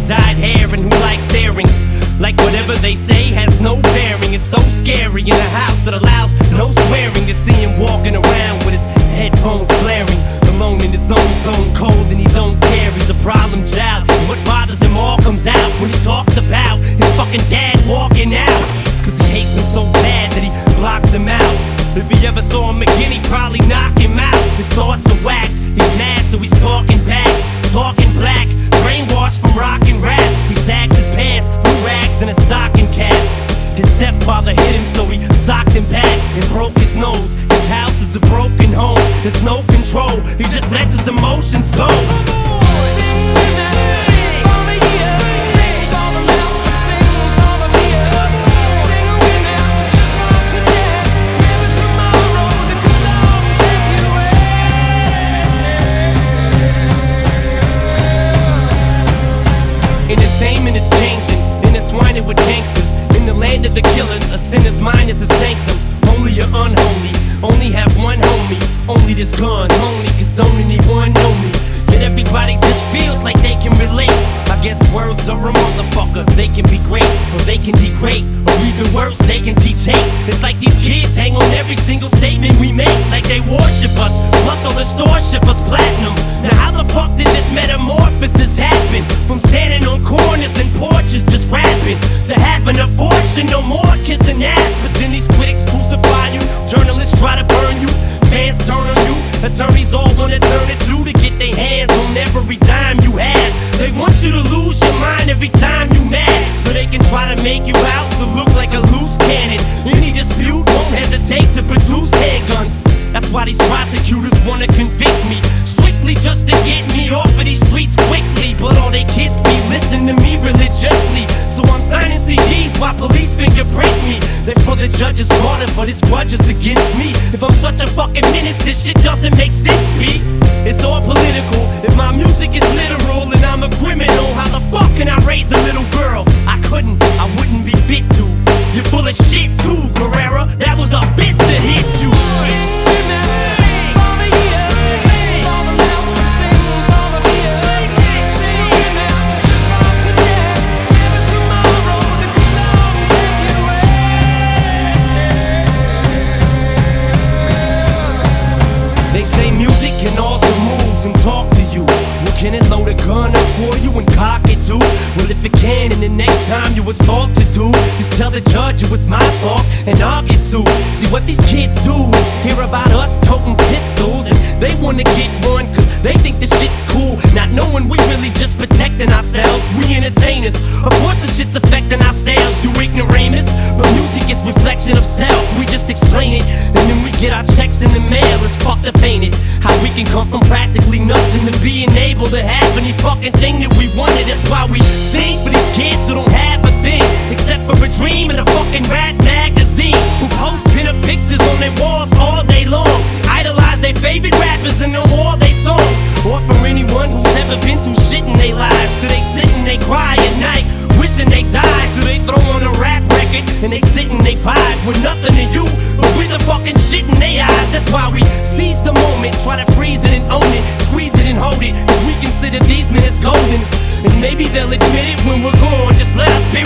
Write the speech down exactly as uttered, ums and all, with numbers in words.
dyed hair and who likes earrings. Like whatever they say has no bearing. It's so scary in a house that allows no swearing. To see him walking around with his headphones blaring, alone in his own zone, cold and he don't care. He's a problem child, and what bothers him all comes out when he talks about his fucking dad walking out. Cause he hates him so bad that he blocks him out. If he ever saw him again, he'd probably knock him out. His thoughts are whacked, he's mad so he's talking back, talking black, brainwashed from rock and rap. He sags his pants, blue rags and a stocking cap. His stepfather hit him so he socked him back and broke his nose. His house is a broken home, there's no control, he just lets his emotions go. Entertainment is changing, intertwining with gangsters. In the land of the killers, a sinner's mind is a sanctum. Holy or unholy, only have one homie. Only this gun, lonely, cause don't anyone know me. Yet everybody just feels like they can relate. I guess words are a motherfucker. They can be great, or they can degrade, or even worse, they can teach hate. It's like these kids hang on every single statement we make, like they worship us, plus all the stores ship us platinum. Now how the fuck did this metamorphosis happen? From standing on corners and porches just rapping, to having a fortune, no more kissing ass. But then these critics crucify you, journalists try to burn you, fans turn on you, attorneys all wanna turn it you to get their hands on every dime you have. They want you to lose your mind every time you mad, so they can try to make you out to look like a loose cannon. Any dispute won't hesitate to produce handguns. That's why these prosecutors wanna convict me, strictly just to get me off of these streets quickly. But all they kids be listening to me religiously, so I'm signing C Ds while police fingerprint me. They're for the judge's daughter, but it's grudges against me. If I'm such a fucking menace, this shit doesn't make sense, B. It's all political. If my music is literal and I'm a criminal, how the fuck can I raise a little girl? I couldn't, I wouldn't be fit to. You're full of shit too, Guerrera. That was a bitch that hit you. They say music can alter moods and talk to you. Well, can it load a gun up for you and cock it too? Well, if it can, and the next time you assault to do, just tell the judge it was my fault and I'll get sued. See what these kids do is hear about us toting pistols, and they wanna get one cause they think the shit's cool, not knowing we really just protecting ourselves. We entertainers, of course the shit's affecting our sales, you ignoramus. But music is reflection of self, we just explain it, and then we get our checks in the mail. It's fucked up, ain't it? How we can come from practically nothing to being able to have any fucking thing that we wanted. That's why we sing for these kids who don't have a thing except for a dream and a fucking rat magazine, who post pin-up pictures on their walls all day long, idolize their favorite rappers and know all their songs. Or for anyone who's ever been through shit in their lives, so they sit and they cry at night, wishing they died. So they throw on a rap record and they sit and they vibe with nothing to you but with the fucking shit in their eyes. That's why we seize the moment, try to freeze it and own it, squeeze it and hold it, cause we consider these minutes golden. And maybe they'll admit it when we're gone, just let our spirit